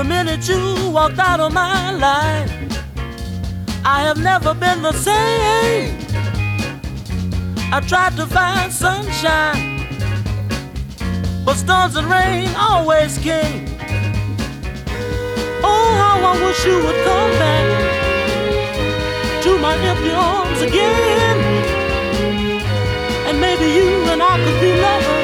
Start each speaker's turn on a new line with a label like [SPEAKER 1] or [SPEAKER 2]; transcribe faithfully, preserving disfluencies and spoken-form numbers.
[SPEAKER 1] The minute you walked out of my life, I have never been the same. I tried to find sunshine, but storms and rain always came. Oh, how I wish you would come back to my empty arms again, and maybe you and I could be lovers